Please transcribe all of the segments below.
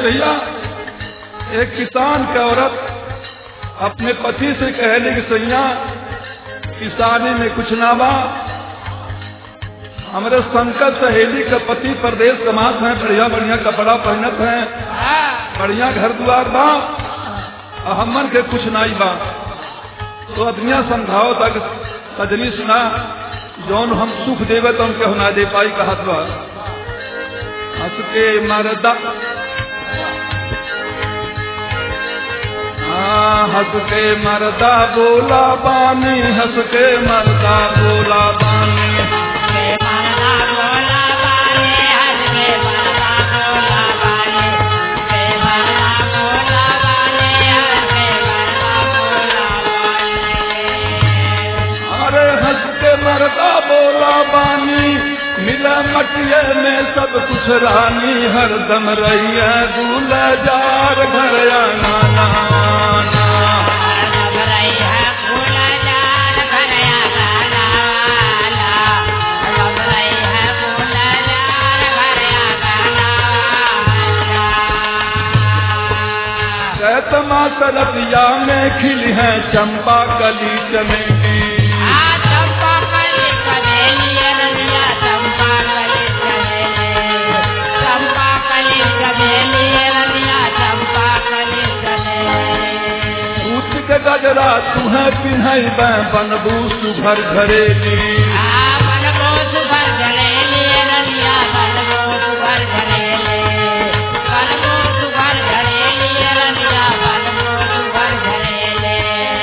भैया एक किसान की औरत अपने पति से कहने की सैया किसानी में कुछ ना बा, हमारे शंकर सहेली का पति प्रदेश कमात है, बढ़िया बढ़िया कपड़ा पहनत है, बढ़िया घर द्वार बा, हमन के कुछ नहीं बा। तो अदमिया समझाओ तक सजनी सुना जौन हम सुख देवे तो उनके होना दे पाई कहत बा। हंस के मरदा हंस के मरदा बोला बानी, हंस के मरदा बोला बानी, अरे हंस के मरदा बोला बानी, मिला मटिया में सब कुछ रानी, हरदम रही है दूल्हा जार घर आना, तरफिया में खिली है चंपा कली चमेली, चंपा कली चमेली, रनिया चंपा कली चमेली, चंपा कली चमेली, रनिया चंपा कली चमेली। उठ के गजरा तुहे पिन्हई बनबू सुभर घरेली, बनबू सुभर घरेली, रनिया बनबू सुभर घरेली, बनबू सुभर घरेली, रनिया बनबू सुभर घरेली।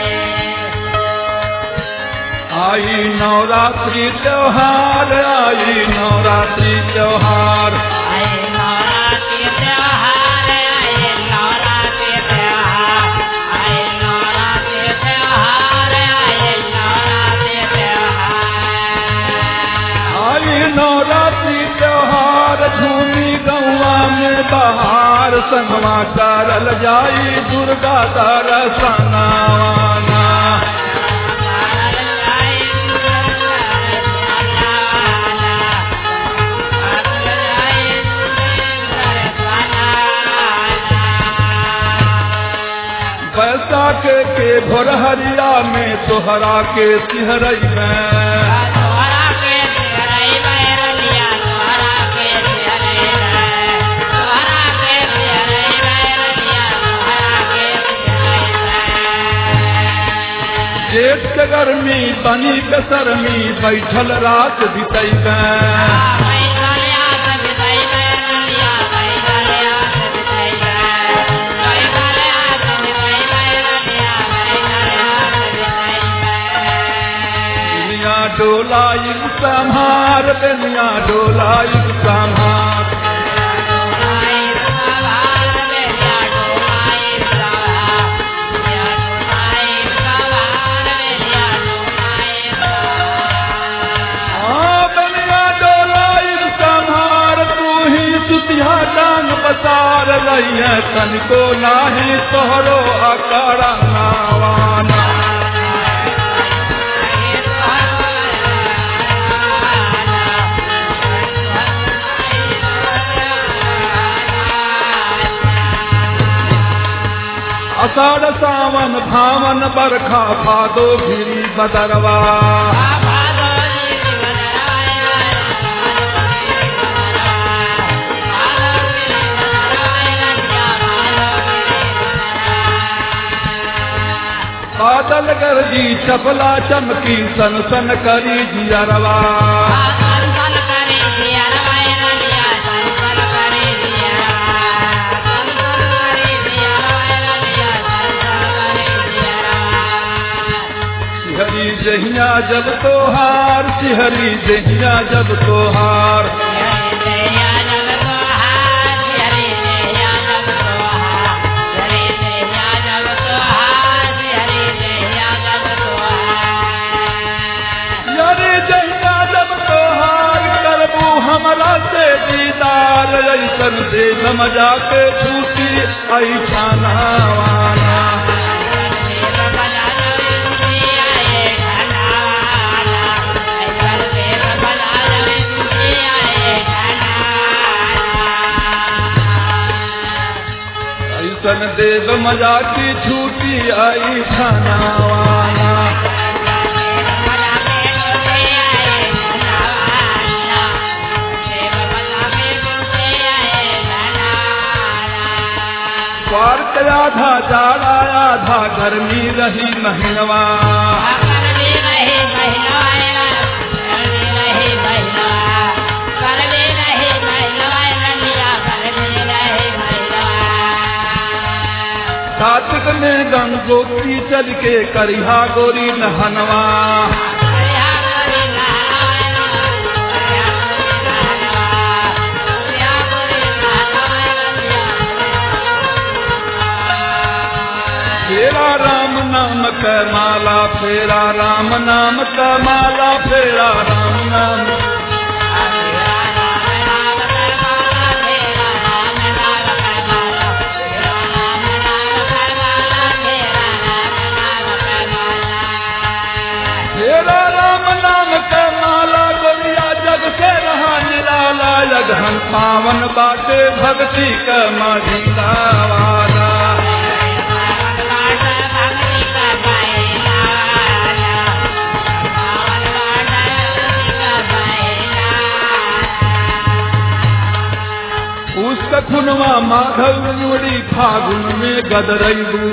आई नवरात्रि त्योहार, आई नवरात्रि त्योहार, आई नवरात्रि त्योहार, आई नवरात्रि त्योहार, आई नवरात्रि त्योहार, आई नवरात्रि त्योहार, आई नवरात्रि त्योहार, झूमी गौआ में बहार, संगवा करल जाई दुर्गा दर्शनावाना, बैसाख के भोरहरिया में तोहरा के सिहरई में, तोहरा के सिहरई में, रनिया तोहरा के सिहरई में, तोहरा के सिहरई में, रनिया तोहरा के सिहरई में। जेठ के गर्मी बनी के सरमी, बैठल रात बितई में, डोलाई संहार, बेनिया डोलाई संहार, बेनिया डोलाई संहार, तू ही सुतिया डांग बसार रही है, तनिको नाही तोहरो अकड़ा नावाना, आषाढ़ सावन भावन बरखा भादो गिरी बदरवा, बादल गरजी चपला चमकी, सन सन करी जियरवा, सिहरी जहिया जब तोहार, सिहरी जहिया जब तोहार, हमरा से दीदार, ऐसन से मजा के छूटी ऐसा नवाना, ऐसन देव मजा की छूटी आई थानावाना। द्वार के आधा जाड़ा आधा गर्मी रही महीनवा। कार्तिक में गंगोत्री चल के करिहा गोरी नहनवा। फेरा राम नाम का माला फेरा राम नाम का माला फेरा राम नाम। फेरा राम नाम का माला गोरिया जग से रहा निराला। जगहन पावन बाटे भक्ति का मझिलावाला। उसका खुनवा माधव मुड़ी फागुन में गदरैबू।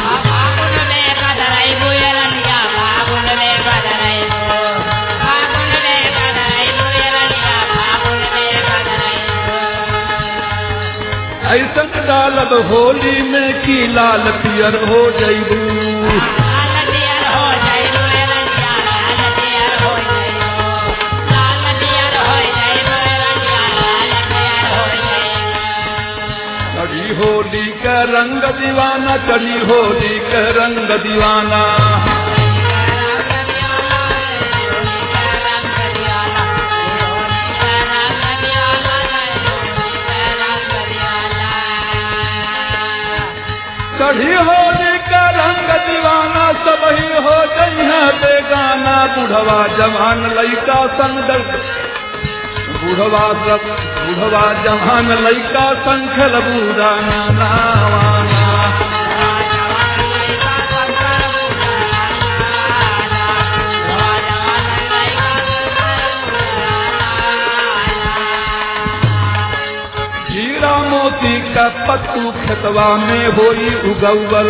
ऐसा डालब होली में की लाल पियर हो जैबू। चढ़ी होली का रंग दीवाना चढ़ी होली का रंग दीवाना। चढ़ी होली का रंग दीवाना सब ही हो जइहा बेगाना। बुढ़वा जवान लइका संग बुढ़वा जवान लइका संखल बूढ़ा नावाना। हीरा मोती का पत्तू खेतवा में होई उगौल।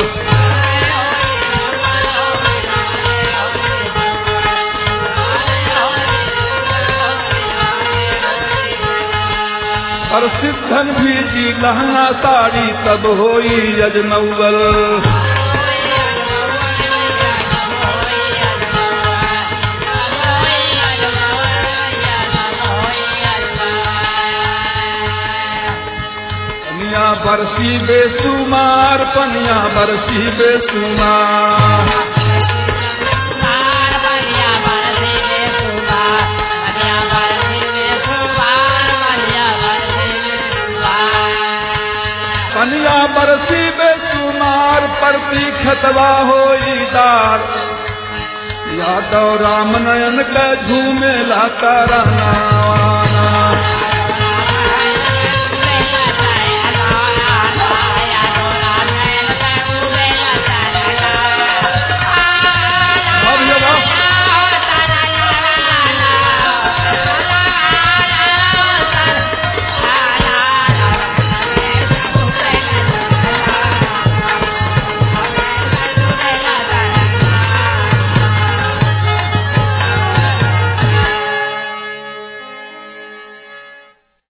और सिद्धन भी जी लहंगा साड़ी तब होई यजनौल। पनिया बरसी बेसुमार पनिया बरसी बेसुमार। पनिया बरसी बेसुमार परती खतवा होई दार। यादव राम नयन का झूमे लाता रहना।